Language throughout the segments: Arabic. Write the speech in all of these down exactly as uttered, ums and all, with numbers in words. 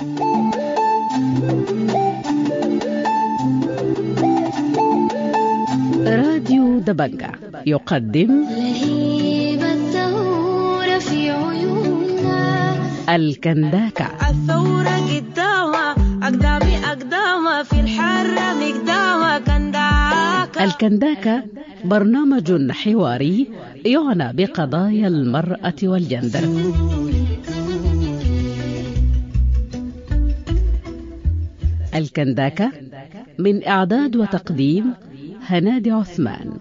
راديو دبنجة يقدم لهيب الثورة في عيوننا الكنداكة. الثورة قدامها أقدامي أقدامها في الحرة مقدامها كنداكة. الكنداكة برنامج حواري يعنى بقضايا المرأة والجندر. الكنداكة من إعداد وتقديم هنادي عثمان.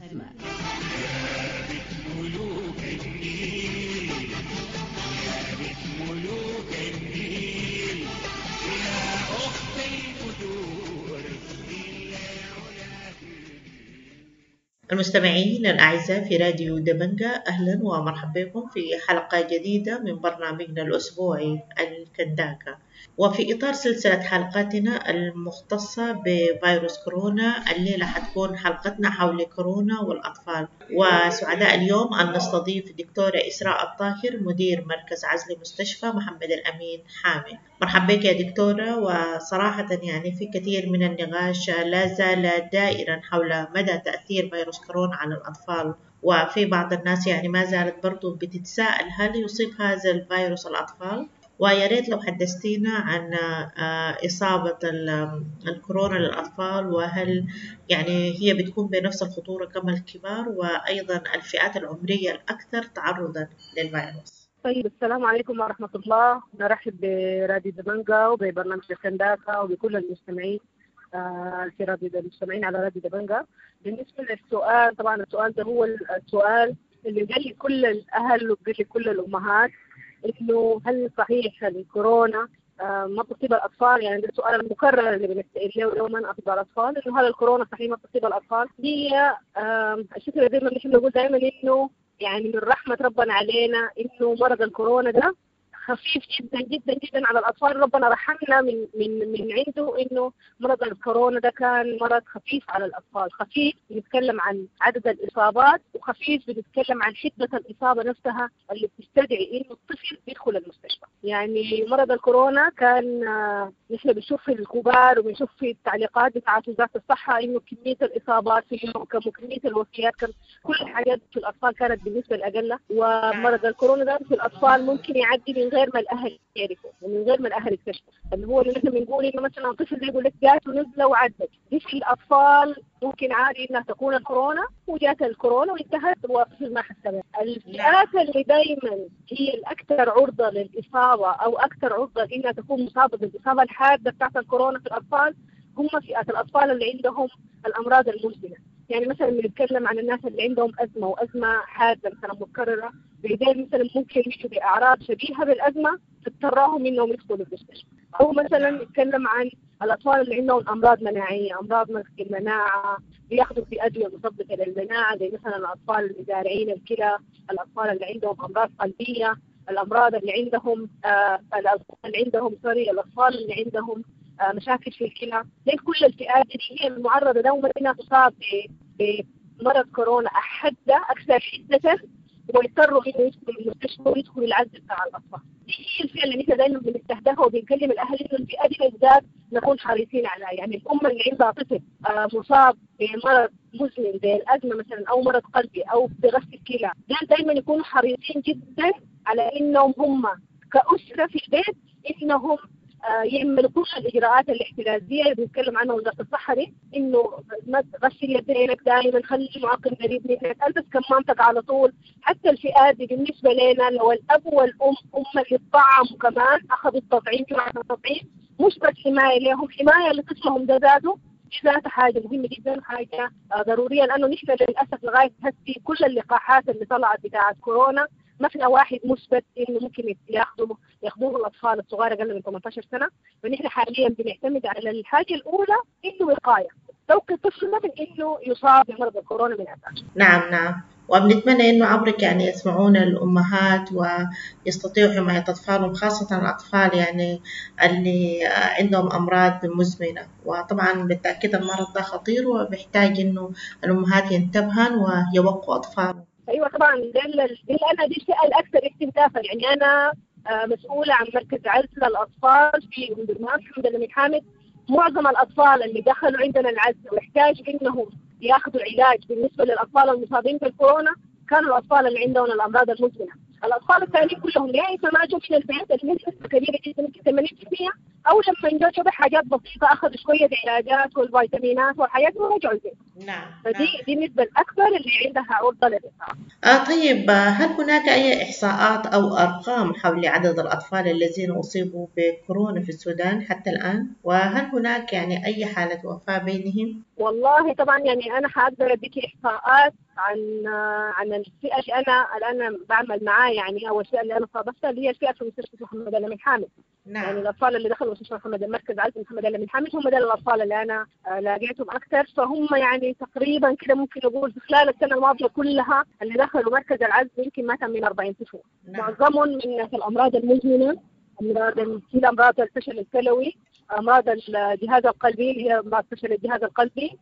المستمعين الأعزاء في راديو دبنجة، أهلا ومرحبا بكم في حلقة جديدة من برنامجنا الأسبوعي الكنداكة، وفي إطار سلسلة حلقاتنا المختصة بفيروس كورونا. الليلة حتكون حلقتنا حول كورونا والأطفال، وسعداء اليوم أن نستضيف الدكتورة إسراء الطاهر مدير مركز عزل مستشفى محمد الأمين حامد. مرحبا بك يا دكتورة. وصراحة يعني في كثير من النقاش لا زال دائرا حول مدى تأثير فيروس كورونا على الأطفال، وفي بعض الناس يعني ما زالت برضو بتتساءل هل يصيب هذا الفيروس الأطفال؟ ويا ريت لو حدثتينا عن إصابة الكورونا للأطفال، وهل يعني هي بتكون بنفس الخطورة كما الكبار، وأيضا الفئات العمرية الأكثر تعرضا للفيروس. طيب، السلام عليكم ورحمة الله. نرحب براديو دبنجة وببرنامج الكنداكة وبكل المستمعين في راديو المستمعين على راديو دبنجة. بالنسبة للسؤال، طبعا السؤال ده هو السؤال اللي قال لي كل الأهل وقال لي كل الأمهات، إنه هل صحيح الكورونا ما تصيب الأطفال؟ يعني ده السؤال المكرر اللي بنسأله يوما أصيب الأطفال، إنه هل الكورونا صحيح ما تصيب الأطفال؟ هي الشكل زي ما نحن نقول دائما إنه يعني من رحمة ربنا علينا إنه مرض الكورونا ده خفيف جدا جدا جدا على الأطفال. ربنا رحمنا من من من عنده إنه مرض الكورونا ده كان مرض خفيف على الأطفال. خفيف بنتكلم عن عدد الإصابات، وخفيف بنتكلم عن حدة الإصابة نفسها اللي بتستدعي إنه الطفل يدخل المستشفى. يعني مرض الكورونا كان آه نحن بنشوف في الكبار وبنشوف في التعليقات بتاعت وزارة الصحة إنه كمية الإصابات في اليوم كم وكمية الوفيات كم، كل الحاجات في الأطفال كانت بالنسبة الأقل. ومرض الكورونا ده في الأطفال ممكن يعدي من غير ما الأهل يعرفوا ومن غير ما الأهل يكتشفوا، اللي هو اللي نحن بنقول إنه مثلا طفل زي يقول لك جات ونزلة وعدت. دي في الأطفال ممكن عادي إنها تكون الكورونا وجات الكورونا وانتهت والطفل ما حس بها. الفئات اللي دائما هي الأكثر عرضة للإصابة أو أكثر عرضة إنها تكون مصابة بالإصابة الحادة بتاعت الكورونا في الأطفال هم فئات الأطفال اللي عندهم الأمراض المزمنة. يعني مثلا بنتكلم عن الناس اللي عندهم أزمة وأزمة حادة مثلا متكررة، بعدين مثلا ممكن يجوا بأعراض شبيهة بالأزمة تضطرهم إنهم يدخلوا في المستشفى. أو مثلا نتكلم عن الأطفال اللي عندهم أمراض مناعية، أمراض مسك المناعة، بياخذوا في أدوية مثبطة للمناعة، زي مثلا الأطفال اللي زارعين الكلى، الأطفال اللي عندهم أمراض قلبية، الأمراض اللي عندهم آه الأطفال اللي عندهم سوري الأطفال اللي عندهم آه مشاكل في الكلى. لأن كل الفئات دي هي المعرضة دوما إنها تصاب بمرض كورونا أحد أكثر حدة، ويضطروا إنه يدخلوا المستشفى ويدخلوا العزل بتاع الأطفال. دي هي الفئة اللي نحن دائما بنستهدفها وبنكلم الأهل إنه الفئة دي بالذات نكون حريصين عليها. يعني الأم اللي عندها طفل آه مصاب بمرض مزمن زي الأزمة مثلا أو مرض قلبي أو بغسل الكلى، دائما يكونوا حريصين جدا على إنهم هم كأسرة في البيت إنهم آه يعملوا كل الإجراءات الاحترازية اللي بنتكلم عنها وزارة الصحة دي، إنه غسل يدينك دائما، خلي معقم قريب منك، البس كمامتك على طول. حتى الفئات دي بالنسبة لنا لو الأب والأم هم اللي طعموا كمان أخذوا التطعيم جرعة التطعيم، مش بس حماية لهم، حماية لطفلهم ده ذاته، ذات حاجة مهمة جدا، حاجة آه ضرورية. لأنه نحن للأسف لغاية هسه كل اللقاحات اللي طلعت بتاعت كورونا ما في واحد مثبت إنه ممكن ياخذوا ياخذوه الأطفال الصغار أقل من ثمانية عشر سنة. فنحن حاليا بنعتمد على الحاجة الأولى إنه وقاية، توقي طفلنا من إنه يصاب بمرض الكورونا من أساس. نعم نعم، وبنتمنى إنه عبرك يعني يسمعون الأمهات ويستطيعوا حماية أطفالهم، خاصة الأطفال يعني اللي عندهم أمراض مزمنة. وطبعا بالتأكيد المرض ده خطير وبيحتاج إنه الأمهات ينتبهن ويوقوا أطفالهم. ايوه طبعا، ده اللي انا دي الفئه الاكثر استهدافا. يعني انا آه، مسؤولة عن مركز عزل الأطفال في أم درمان محمد الأمين حامد. معظم الأطفال اللي دخلوا عندنا العزل واحتاج إنهم ياخذوا علاج بالنسبة للأطفال المصابين بالكورونا كانوا الأطفال اللي عندهم الأمراض المزمنة. الأطفال الثانيين كلهم يا إما ما جوا من البيت اللي نسبة كبيرة جدا يمكن ثمانين بالمئة، أو لما جوا بحاجات بسيطة أخذوا شوية علاجات والفيتامينات والحاجات ورجعوا البيت. نعم. فدي نعم. دي النسبة الأكبر اللي عندها عرضة للإصابة. آه طيب، هل هناك أي إحصاءات أو أرقام حول عدد الأطفال الذين أصيبوا بكورونا في السودان حتى الآن؟ وهل هناك يعني أي حالة وفاة بينهم؟ والله طبعا يعني أنا حأقدر أديك إحصاءات عن عن الفئة اللي أنا الآن بعمل معاه، يعني أول فئة اللي أنا صابتها اللي هي الفئة في مستشفى محمد الأمين حامد. نعم. يعني الأطفال اللي دخلوا مستشفى محمد المركز عزل محمد الأمين حامد هم دول الأطفال اللي أنا لاقيتهم أكثر، فهم يعني تقريبا كده ممكن نقول في خلال السنة الماضية كلها اللي دخلوا مركز العزل يمكن ما كان من أربعين طفل. نعم. معظمهم من الأمراض المزمنة، أمراض في أمراض الفشل الكلوي، أمراض الجهاز القلبي اللي هي أمراض فشل الجهاز القلبي،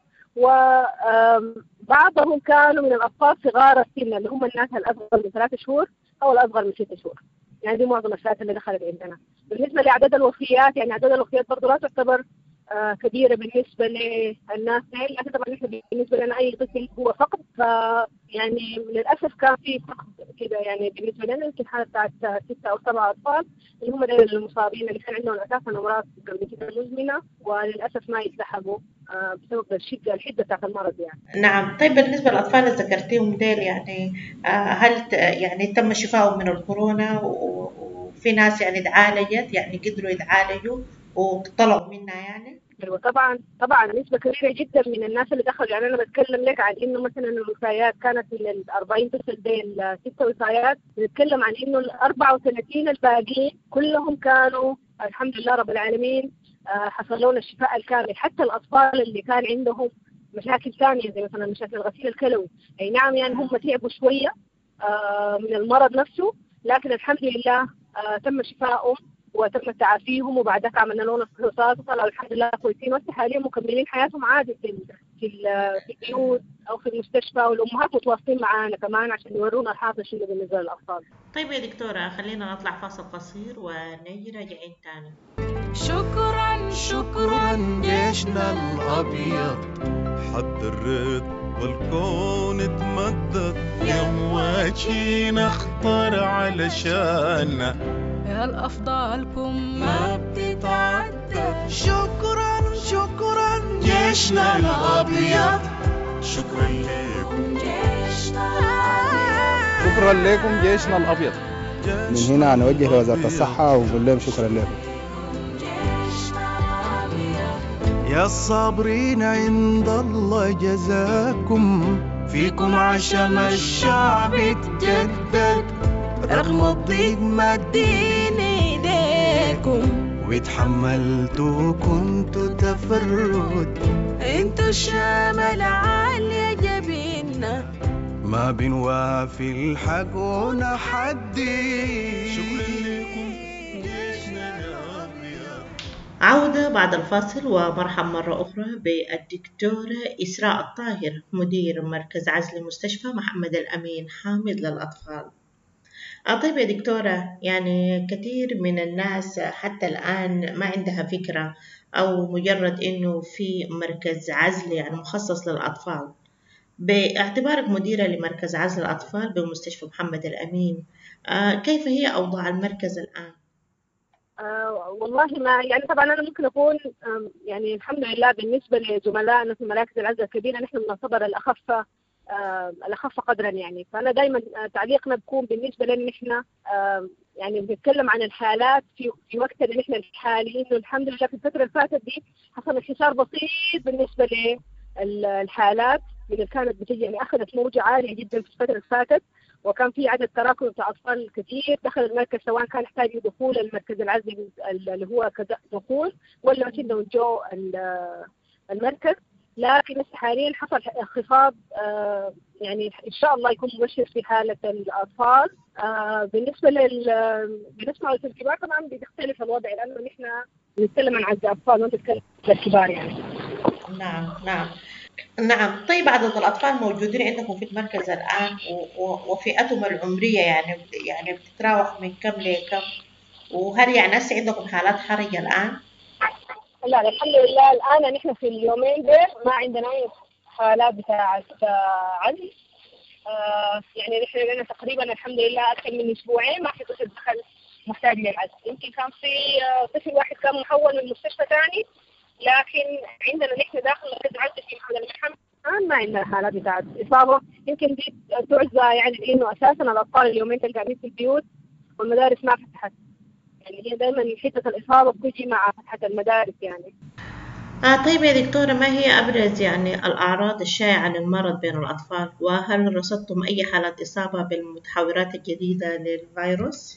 وبعضهم كانوا من الأطفال صغار السن اللي هم الناس الأصغر من ثلاثة شهور أو الأصغر من ستة شهور. يعني دي معظم الفئات اللي دخلت عندنا. بالنسبة لأعداد الوفيات يعني أعداد الوفيات برضه لا تعتبر آه كبيرة بالنسبة للناس، لكن طبعا نحن بالنسبة لنا أي طفل هو فقد، فيعني للأسف كان في فقد كده يعني بالنسبة لنا يمكن حالة بتاعت ستة أو سبعة أطفال اللي هم دول المصابين اللي كان عندهم أساسا أمراض قبل كده مزمنة وللأسف ما يلتحقوا آه بسبب الشدة الحدة بتاعت المرض يعني. نعم. طيب بالنسبة للأطفال اللي ذكرتيهم ديل يعني آه هل ت- يعني تم شفائهم من الكورونا و- وفي ناس يعني تعالجت يعني قدروا يتعالجوا وطلعوا منها يعني؟ ايوه طبعا طبعا نسبه كبيره جدا من الناس اللي دخلوا، يعني انا بتكلم لك عن انه مثلا الوفيات كانت من ال أربعين طفل بين ستة وفيات، بنتكلم عن انه ال أربعة وثلاثين الباقيين كلهم كانوا الحمد لله رب العالمين آه حصل لهم الشفاء الكامل. حتى الاطفال اللي كان عندهم مشاكل ثانيه زي مثلا مشاكل الغسيل الكلوي، اي نعم يعني هم تعبوا شويه آه من المرض نفسه، لكن الحمد لله آه تم شفائهم وتم تعافيهم، وبعد ذلك عملنا لهم فحوصات وطلعوا الحمد لله كويسين، وهسه حاليا مكملين حياتهم عادي في في في البيوت او في المستشفى، والامهات متواصلين معانا كمان عشان يورونا الحاصل شنو بالنسبه للاطفال. طيب يا دكتورة، خلينا نطلع فاصل قصير ونجي راجعين تاني. شكرا شكرا جيشنا الأبيض حد الرد والكون اتمدد يا مواجهين اخطر علشاننا يا الأفضالكم ما بتتعدد. شكرا شكرا جيشنا الأبيض شكرا لكم جيشنا شكرا لكم جيشنا الأبيض. من هنا نوجه لوزارة الصحة ونقول لهم شكرا لكم يا الصابرين عند الله جزاكم فيكم عشم الشعب تجدد رغم الضيق مدين ايديكم وتحملتوا كنتوا تفرد انتوا الشمال عالية جبيننا ما بنوافي الحق ونحدي شكرا لكم جيشنا الأبيض. عودة بعد الفاصل ومرحب مرة أخرى بالدكتورة إسراء الطاهر مدير مركز عزل مستشفى محمد الأمين حامد للأطفال. طيب يا دكتورة، يعني كثير من الناس حتى الآن ما عندها فكرة أو مجرد إنه في مركز عزل يعني مخصص للأطفال. باعتبارك مديرة لمركز عزل الأطفال بمستشفى محمد الأمين، كيف هي أوضاع المركز الآن؟ آه والله ما يعني طبعا أنا ممكن أكون يعني الحمد لله بالنسبة لزملائنا في مراكز العزل الكبيرة نحن نعتبر الأخف آه الأخف قدرا، يعني فأنا دائما آه تعليقنا بيكون بالنسبة لنا نحن آه يعني بنتكلم عن الحالات في في وقتنا نحن الحالي، إنه الحمد لله في الفترة اللي فاتت دي حصل انحسار بسيط بالنسبة للحالات اللي كانت بتجي، يعني أخذت موجة عالية جدا في الفترة اللي فاتت، وكان في عدد تراكم بتاع أطفال كثير دخل المركز سواء كان يحتاج دخول المركز العزل اللي هو دخول ولا كأنه جو المركز، لكن حاليا حصل انخفاض آه يعني إن شاء الله يكون مبشر في حالة الأطفال. آه بالنسبة لل بالنسبة للكبار طبعا بيختلف الوضع، لأنه نحن نتكلم عن عدد الأطفال ما نتكلم عن الكبار يعني. نعم نعم نعم. طيب عدد الأطفال موجودين عندكم في المركز الآن وفئتهم العمرية يعني يعني بتتراوح من كم لكم؟ وهل يعني هسه عندكم حالات حرجة الآن؟ لا لا الحمد لله الآن نحن في اليومين دول ما عندنا أي حالات بتاعة عزل. آه يعني نحن لنا تقريبا الحمد لله أكثر من أسبوعين ما في طفل دخل محتاج للعزل. يمكن كان في طفل واحد كان محول من مستشفى ثاني، لكن عندنا نحن داخل مركز عزل في محل المحمد الآن ما عندنا حالات بتاعة إصابة. يمكن دي تعزى يعني لأنه أساسا الأطفال اليومين قاعدين في البيوت والمدارس ما فتحت، يعني هي دائما حتة الإصابة بتجي مع فتحة المدارس يعني. آه طيب يا دكتورة، ما هي أبرز يعني الأعراض الشائعة للمرض بين الأطفال؟ وهل رصدتم أي حالات إصابة بالمتحورات الجديدة للفيروس؟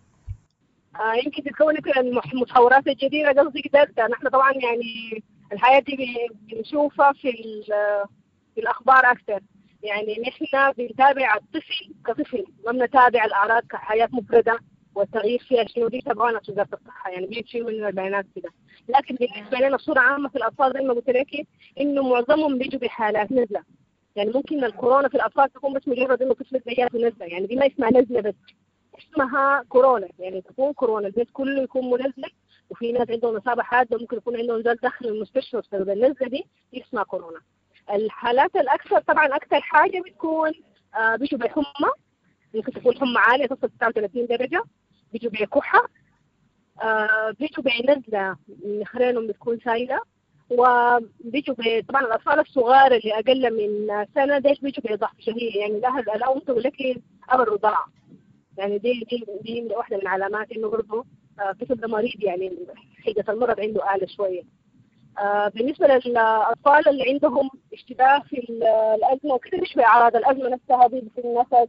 آه يمكن تتكون المتحورات الجديدة قصدك دلتا. نحن طبعا يعني الحياة دي بنشوفها في في الأخبار أكثر، يعني نحن بنتابع الطفل كطفل، ما بنتابع الأعراض كحياة مفردة والتغيير فيها شنو. دي تبعنا في وزارة الصحة يعني بيجي من البيانات كده. لكن بالنسبة لنا بصورة عامة في الأطفال زي ما قلت لك إنه معظمهم بيجوا بحالات نزلة. يعني ممكن الكورونا في الأطفال تكون بس مجرد إنه طفل جاته نزلة، يعني دي ما اسمها نزلة بس، اسمها كورونا. يعني تكون كورونا البيت كله يكون منزل، وفي ناس عندهم إصابة حادة ممكن يكون عندهم نزال داخل المستشفى بسبب النزلة دي، دي اسمها كورونا. الحالات الأكثر طبعا أكثر حاجة بتكون آه بيجوا بحمى، ممكن تكون حمى عالية تصل تسعة وثلاثين درجة، بيجوا بكحة، آه بيجوا بنزلة نخرينهم بتكون سايلة، وبيجوا طبعا الأطفال الصغار اللي أقل من سنة ديش بيجوا بضعف شديد، يعني لها الأونت ولكن أو الرضاعة. يعني دي دي دي واحدة من علامات إنه برضه الطفل ده مريض، يعني حدة المرض عنده أعلى شوية. آه بالنسبة للأطفال اللي عندهم اشتباه في الأزمة وكده بيشبه أعراض الأزمة نفسها دي في النفس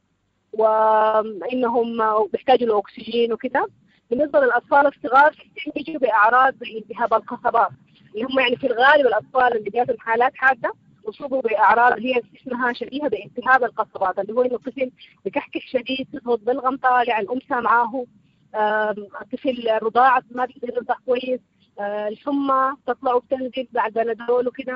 وإنهم بيحتاجوا لأكسجين وكده. بالنسبة للأطفال الصغار بيجوا بأعراض زي التهاب القصبات، اللي هم يعني في الغالب الأطفال اللي جاتهم حالات حادة وصوبوا بأعراض هي اسمها شبيهة بالتهاب القصبات، اللي هو إنه الطفل بكحكح شديد، تصوت بلغم طالع، الأم سامعاه، الطفل الرضاعة ما بيقدر يرضع كويس، الحمى تطلع وبتنزل بعد بنادول وكده،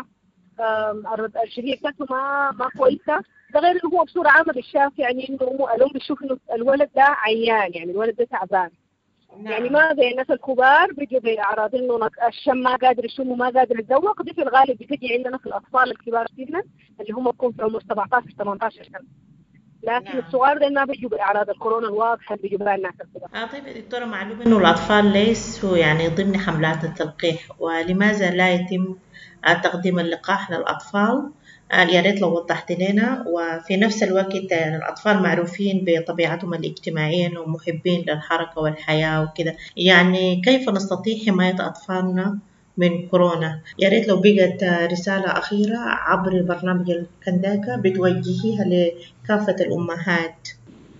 الشهية بتاعته ما ما كويسة. ده غير إنه هو بصورة عامة بالشاف يعني إنه الأم بتشوف إنه الولد ده عيان، يعني الولد ده تعبان. نعم. يعني ما زي الناس الكبار بيجوا بأعراض إنه الشم ما قادر يشم وما قادر يتذوق، دي في الغالب بتجي عندنا في الأطفال الكبار سنا اللي هم بيكونوا في عمر سبعة عشر ثمانية عشر سنة. لكن نعم. الصغار ده ما بيجوا بأعراض الكورونا الواضحة اللي بيجوا بها الناس الكبار. آه طيب يا دكتورة، معلومة إنه الأطفال ليسوا يعني ضمن حملات التلقيح، ولماذا لا يتم تقديم اللقاح للأطفال؟ يا ريت لو وضحت لنا. وفي نفس الوقت يعني الأطفال معروفين بطبيعتهم الاجتماعية ومحبين للحركة والحياة وكده، يعني كيف نستطيع حماية أطفالنا من كورونا؟ يا ريت لو بقت رسالة أخيرة عبر برنامج الكنداكا بتوجهيها لكافة الأمهات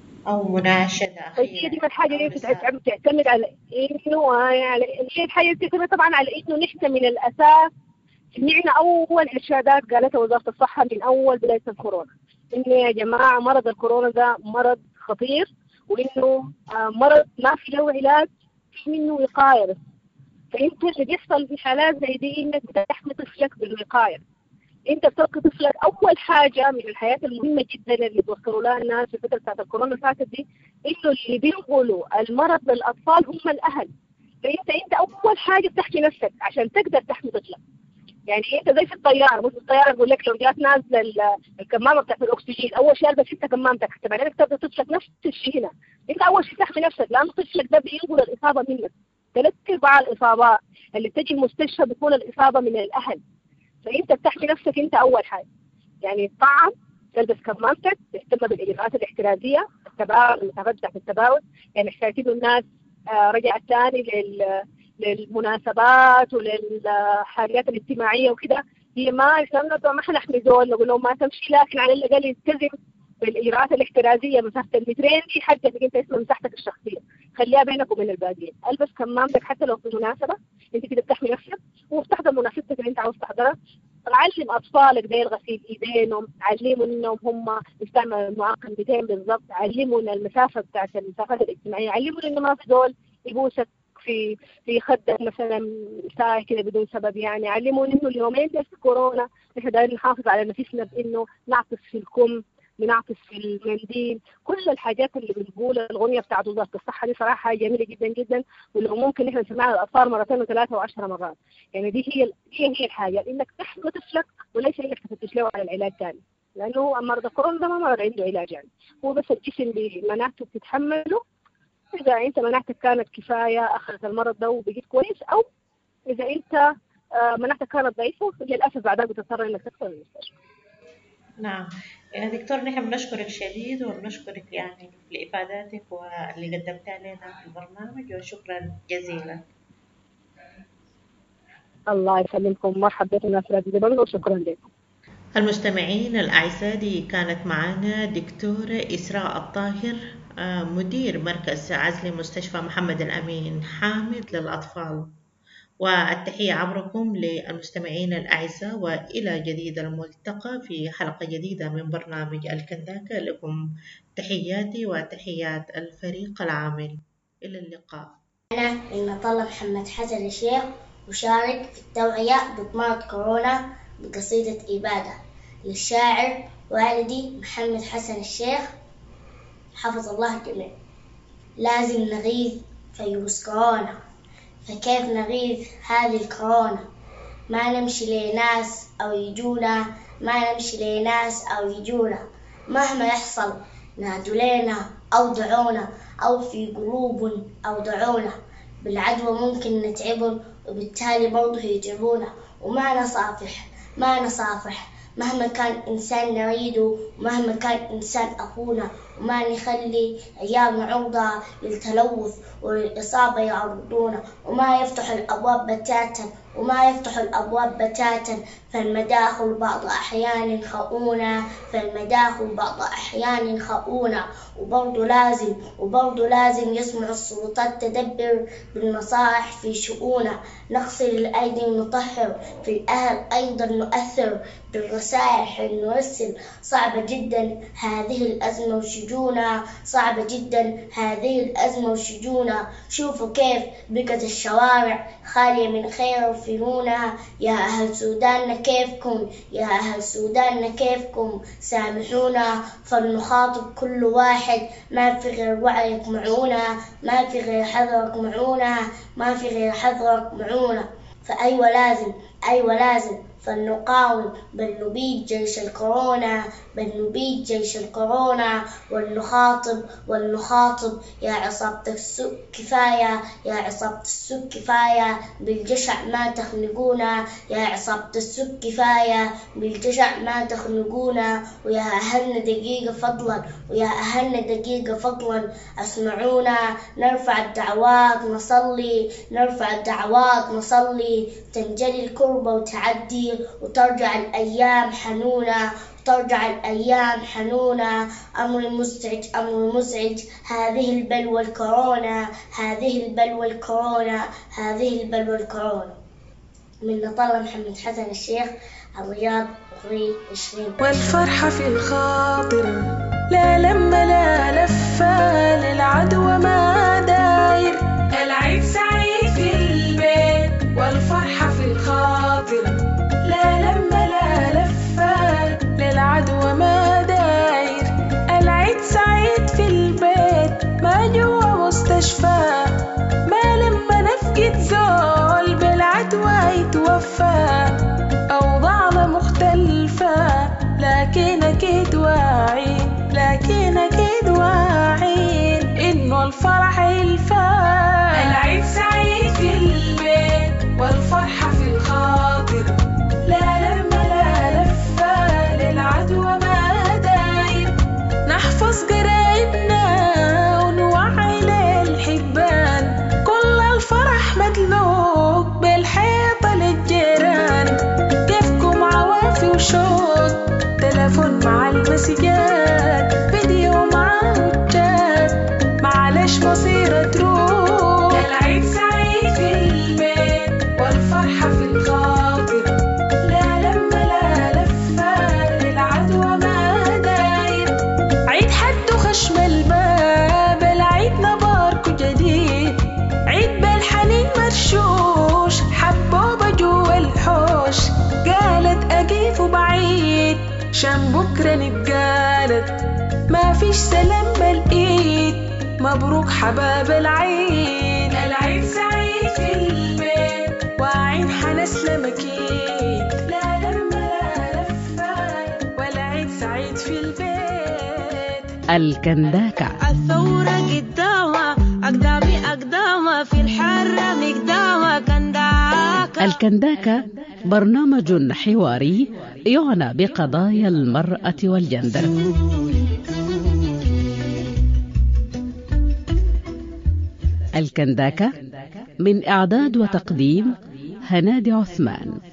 أو مناشدة أخيرة. هي دي الحاجة اللي بتعتمد على إنه يعني هي الحاجة بتعتمد طبعا على إنه نحن من الأساس سمعنا أول إرشادات قالتها وزارة الصحة من أول بداية الكورونا، إنه يا جماعة مرض الكورونا ده مرض خطير، وإنه مرض ما في له علاج، في منه وقاية بس. فأنت اللي بيحصل في حالات زي دي إنك بتحمي طفلك بالوقاية. أنت بتلقي طفلك أول حاجة من الحياة المهمة جدا اللي توصلوا لها الناس في فترة بتاعت الكورونا فاتت دي، إنه اللي بينقلوا المرض للأطفال هم الأهل. فأنت أنت أول حاجة بتحمي نفسك عشان تقدر تحمي طفلك. يعني انت زي في الطياره، مش الطياره يقول لك لو جات نازله الكمامه بتاعت الاكسجين اول شيء البس انت كمامتك حتى بعدين تبدا طفلك نفس الشيء هنا. انت اول شيء تحمي نفسك لان طفلك ده بينقل الاصابه منك. ثلاث ارباع الاصابات اللي بتجي المستشفى بتكون الاصابه من الاهل، فانت بتحمي نفسك انت اول حاجه. يعني طعم تلبس كمامتك، تهتم بالاجراءات الاحترازيه، التباعد، المسافات بتاعت التباعد، يعني محتاجين الناس آه رجعت ثاني لل للمناسبات وللحاجات الاجتماعية وكده، هي ما يسمى ما حنحمي زول نقول لهم ما تمشي، لكن على الأقل يلتزم بالإجراءات الاحترازية. مساحة المترين دي حقتك أنت، اسمها مساحتك الشخصية، خليها بينك وبين الباقيين. البس كمامتك حتى لو في مناسبة أنت كده بتحمي نفسك وبتحضر مناسبتك اللي أنت عاوز تحضرها. علم أطفالك زي الغسيل إيدينهم، علموا إنهم هم يستعملوا المعقمتين بالضبط، علموا المسافة بتاعت المسافات الاجتماعية، علموا إنه ما في زول يبوسك في في خدك مثلا ساعة كده بدون سبب. يعني علموا انه اليومين بس كورونا نحن دايرين نحافظ على نفسنا بانه نعطس في الكم، بنعطس في المنديل، كل الحاجات اللي بنقول الأغنية بتاعت وزارة الصحة دي صراحة جميلة جدا جدا، ولو ممكن إحنا نسمعها للأطفال مرتين وثلاثة وعشرة مرات. يعني دي هي هي هي الحاجة، إنك تحمي طفلك وليس إنك تفتش له على العلاج ثاني، لأنه مرضى كورونا ده ما مرض عنده علاج، يعني هو بس الجسم بمناعته بتتحمله. إذا أنت مناعتك كانت كفاية أخذت المرض ده وبقيت كويس، أو إذا أنت مناعتك كانت ضعيفة للأسف بعدها بتضطر إنك تدخل المستشفى. نعم يا دكتور، نحن بنشكرك شديد وبنشكرك يعني لإفاداتك واللي قدمتها لنا في البرنامج، وشكرا جزيلا. الله يسلمكم، مرحبا بكم في راديو دبنجا وشكرا لكم. المستمعين الأعزاء، دي كانت معنا دكتورة إسراء الطاهر، مدير مركز عزل مستشفى محمد الأمين حامد للأطفال. والتحية عبركم للمستمعين الأعزاء، وإلى جديد الملتقى في حلقة جديدة من برنامج الكنداكا. لكم تحياتي وتحيات الفريق العامل، إلى اللقاء. أنا المطلة محمد حسن الشيخ، أشارك في التوعية بمرض كورونا بقصيدة إبادة للشاعر والدي محمد حسن الشيخ حفظ الله الجميع. لازم نغيث فيروس كورونا، فكيف نغيث هذه الكورونا؟ ما نمشي لناس أو يجونا، ما نمشي لناس أو يجونا، مهما يحصل نادوا لنا أو دعونا، أو في قلوب أو دعونا. بالعدوى ممكن نتعبن وبالتالي برضه يتعبونا، وما نصافح ما نصافح مهما كان إنسان نريده، ومهما كان إنسان أخونا، وما نخلي أيامنا عرضة للتلوث وللإصابة يعرضونا، وما يفتح الأبواب بتاتا وما يفتح الأبواب بتاتا فالمداخل بعض أحيان خؤونا فالمداخل بعض أحيان خؤونا. وبرضه لازم وبرضه لازم يسمع السلطات تدبر بالنصائح في شؤونا. نغسل الأيدي ونطهر، في الأهل أيضا نؤثر بالرسائح نرسل. صعبة جدا هذه الأزمة وشجونا، صعبة جدا هذه الأزمة وشجونا. شوفوا كيف بقت الشوارع خالية من خير وفنونا. يا أهل سودان كيفكم، يا أهل سودان كيفكم؟ سامحونا فلنخاطب كل واحد، ما في غير وعيك معونا، ما في غير حذرك معونا، ما في غير حذرك معونا. فأيوة لازم أيوة لازم فلنقاوم، بل نبيد جيش الكورونا، بل نبيد جيش الكورونا. ولنخاطب ولنخاطب يا عصابة السوء كفاية، يا عصابة السوء كفاية، بالجشع ما تخنقونا، يا عصابة السوء كفاية، بالجشع ما تخنقونا. ويا أهلنا دقيقة فضلا، ويا أهلنا دقيقة فضلا اسمعونا. نرفع الدعوات نصلي، نرفع الدعوات نصلي، تنجلي الكربة وتعدي، وترجع الأيام حنونة، ترجع الأيام حنونة. أمر مزعج أمر مزعج هذه البلوى الكورونا، هذه البلوى الكورونا، هذه البلوى الكورونا. من طلب محمد حسن الشيخ، الرياض أغنية عشرين. والفرحة في الخاطر لا لما لا لفة للعدوى ما داير. العيد سعيد في البيت والفرحة في الخاطر لا لما لا لفة للعدوى ما داير. العيد سعيد في البيت ما جوا مستشفى، ما لما نفقد زول بالعدوى يتوفى. أوضاعنا مختلفة لكن أكيد واعين، لكن أكيد واعين إنه الفرح الفات. العيد سعيد في البيت والفرحة في الخاطر لا لما لا لفة للعدوى ما داير. نحفظ قرايبنا ونوعي للحبان، كل الفرح مدلوق بالحيطة للجيران. كيفكم عوافي وشوق، تلفون مع المسجات، فيديو مع الوجات، معلش مصيرة تروح. العيد سعيد في البيت والفرحة في الخاطر لا لما لا لفة للعدوى ما داير. عيد حد وخشم الباب، العيد نباركو جديد، عيد بالحنين مرشوش، حبوبة جوا الحوش. قالت أقيف وبعيد شان بكرة نتقال كانت ما فيش سلام بالإيد. مبروك حباب العيد، العيد سعيد في البيت وعين حنسلم أكيد. لا لما لا لفة والعيد سعيد في البيت. الكنداكة. الثورة قدامها أقدامي أقدامها في الحرة مقدامها كنداكة. الكنداكة برنامج حواري يعنى بقضايا المرأة والجندر. الكنداكة من إعداد وتقديم هنادي عثمان.